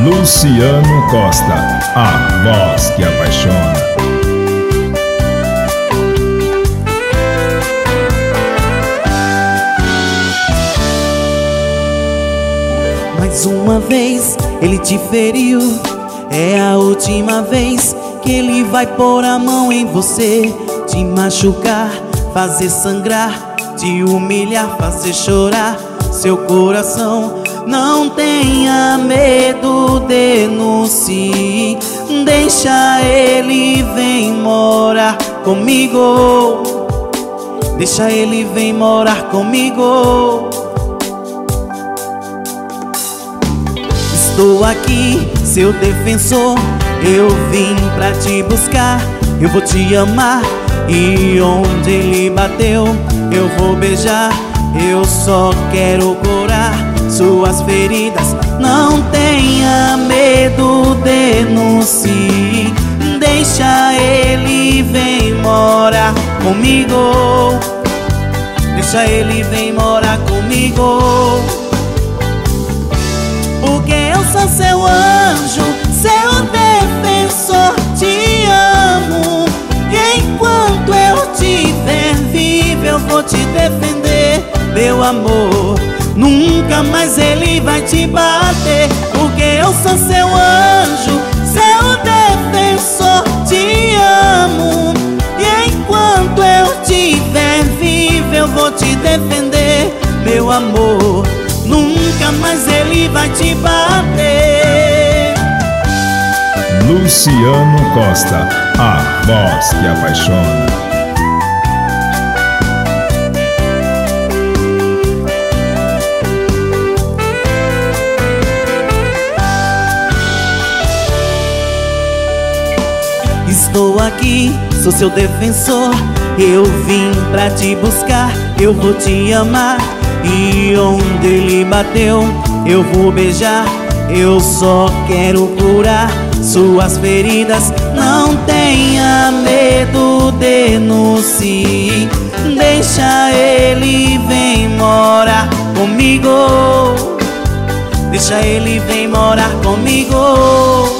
Luciano Costa, a voz que apaixona. Mais uma vez ele te feriu, é a última vez que ele vai pôr a mão em você, te machucar, fazer sangrar, te humilhar, fazer chorar seu coração. Não tenha medo, denuncie, deixa ele vem morar comigo, deixa ele vem morar comigo. Estou aqui, seu defensor, eu vim pra te buscar, eu vou te amar, e onde ele bateu, eu vou beijar. Eu só quero curar suas feridas. Não tenha medo, denuncie, deixa ele vem morar comigo, deixa ele vem morar comigo. Porque eu sou seu anjo, seu defensor, te amo, e enquanto eu tiver vivo eu vou te defender, meu amor. Nunca mais ele vai te bater. Porque eu sou seu anjo, seu defensor, te amo, e enquanto eu tiver vivo eu vou te defender, meu amor. Nunca mais ele vai te bater. Luciano Costa, a voz que apaixona. Estou aqui, sou seu defensor, eu vim pra te buscar, eu vou te amar, e onde ele bateu, eu vou beijar. Eu só quero curar suas feridas. Não tenha medo, denuncie, deixa ele vem morar comigo, deixa ele vem morar comigo.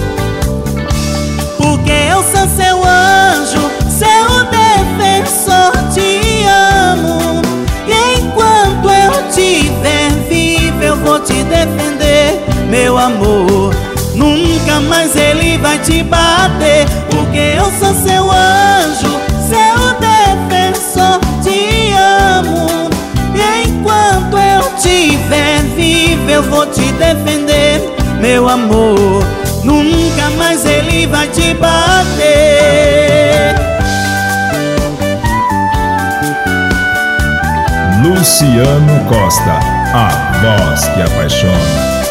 Porque eu sou seu anjo, seu defensor, te amo, e enquanto eu tiver vivo eu vou te defender, meu amor. Nunca mais ele vai te bater. Porque eu sou seu anjo, seu defensor, te amo, e enquanto eu tiver vivo eu vou te defender, meu amor. Nunca mais ele vai te bater. Luciano Costa, a voz que apaixona.